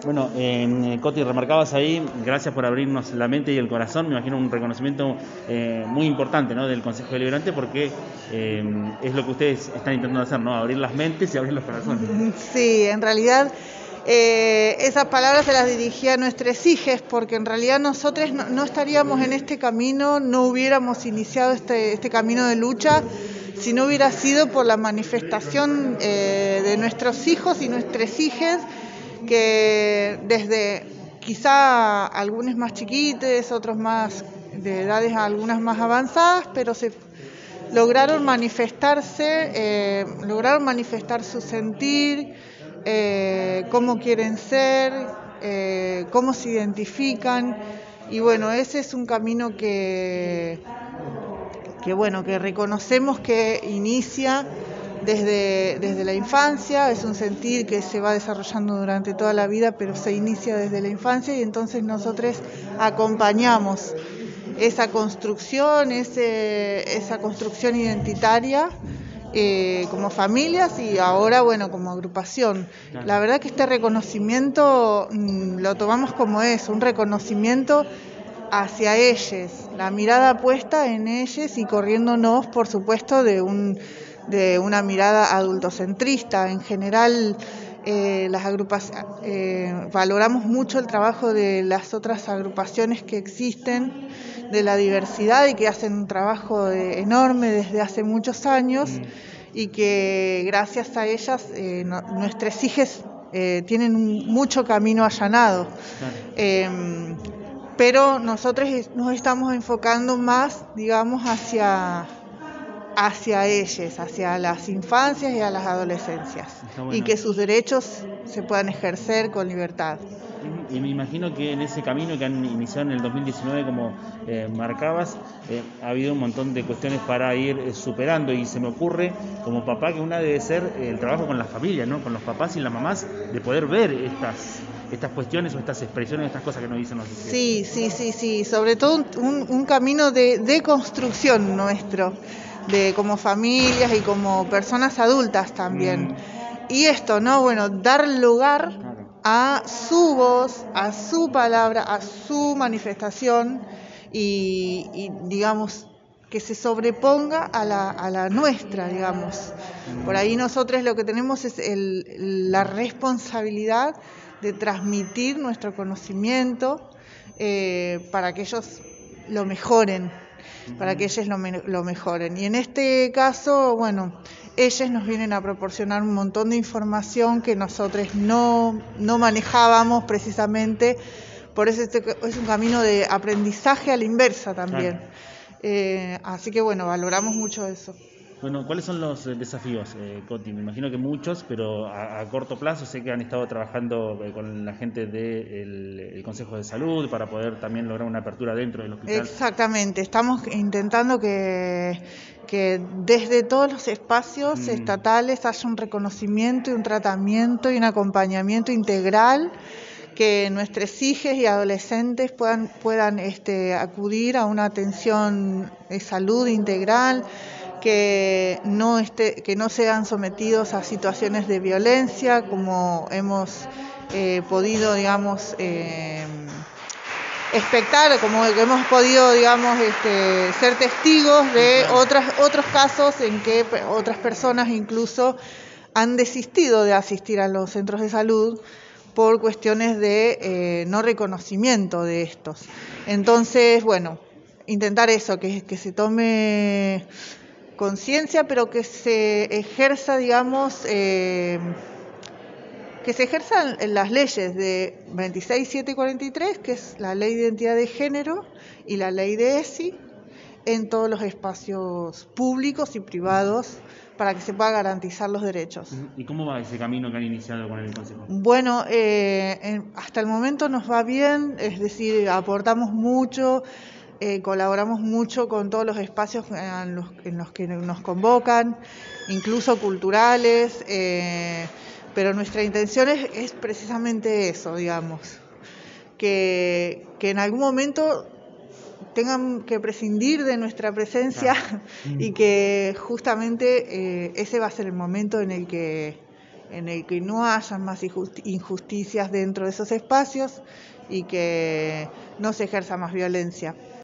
Bueno, Coti, remarcabas ahí, gracias por abrirnos la mente y el corazón, me imagino un reconocimiento muy importante, ¿no?, del Consejo Deliberante, porque es lo que ustedes están intentando hacer, ¿no?, abrir las mentes y abrir los corazones. Sí, en realidad esas palabras se las dirigía a nuestros hijos, porque en realidad nosotros no estaríamos en este camino, no hubiéramos iniciado este camino de lucha si no hubiera sido por la manifestación de nuestros hijos y nuestras hijas, que desde quizá algunos más chiquitos, otros más de edades algunas más avanzadas, pero se lograron manifestarse, lograron manifestar su sentir, cómo quieren ser, cómo se identifican. Y bueno, ese es un camino que reconocemos que inicia desde la infancia, es un sentir que se va desarrollando durante toda la vida, pero se inicia desde la infancia, y entonces nosotros acompañamos esa construcción, esa construcción identitaria, como familias y ahora, bueno, como agrupación. Claro. La verdad que este reconocimiento lo tomamos como un reconocimiento hacia ellos, la mirada puesta en ellos y corriéndonos, por supuesto, de una mirada adultocentrista. En general, las agrupaciones, valoramos mucho el trabajo de las otras agrupaciones que existen, de la diversidad, y que hacen un trabajo enorme desde hace muchos años, y que gracias a ellas nuestros hijos tienen mucho camino allanado. Claro. Pero nosotros nos estamos enfocando más, digamos, hacia ellos, hacia las infancias y a las adolescencias, Bueno. Y que sus derechos se puedan ejercer con libertad. Y me imagino que en ese camino que han iniciado en el 2019, como marcabas, ha habido un montón de cuestiones para ir superando, y se me ocurre como papá que una debe ser el trabajo con las familias, ¿no?, con los papás y las mamás, de poder ver estas cuestiones o estas expresiones, estas cosas que nos dicen los hijos. Sí, sobre todo un camino de construcción nuestro, como familias y como personas adultas también. Y esto, ¿no? Bueno, dar lugar a su voz, a su palabra, a su manifestación, y digamos, que se sobreponga a la nuestra, digamos. Por ahí nosotros lo que tenemos es la responsabilidad de transmitir nuestro conocimiento, para que ellos lo mejoren, lo mejoren. Y en este caso, bueno, ellos nos vienen a proporcionar un montón de información que nosotros no manejábamos precisamente. Por eso es un camino de aprendizaje a la inversa también. Así que bueno, valoramos mucho eso. Bueno, ¿cuáles son los desafíos, Coti? Me imagino que muchos, pero a corto plazo. Sé que han estado trabajando con la gente del Consejo de Salud para poder también lograr una apertura dentro del hospital. Exactamente, estamos intentando que desde todos los espacios estatales haya un reconocimiento y un tratamiento y un acompañamiento integral, que nuestros hijos y adolescentes puedan acudir a una atención de salud integral, que no sean sometidos a situaciones de violencia, como hemos podido, digamos, expectar, como que hemos podido, digamos, ser testigos de otros casos en que otras personas incluso han desistido de asistir a los centros de salud por cuestiones de no reconocimiento de estos. Entonces, bueno, intentar eso, que se tome conciencia, pero que se ejerza, digamos, que se ejerzan las leyes de 26, 7 y 43, que es la Ley de Identidad de Género y la Ley de ESI, en todos los espacios públicos y privados, para que se puedan garantizar los derechos. ¿Y cómo va ese camino que han iniciado con el Consejo? Bueno, hasta el momento nos va bien, es decir, aportamos mucho, colaboramos mucho con todos los espacios en los que nos convocan, incluso culturales, pero nuestra intención es precisamente eso, digamos, que en algún momento tengan que prescindir de nuestra presencia, y que justamente ese va a ser el momento en el que en el que no haya más injusticias dentro de esos espacios y que no se ejerza más violencia.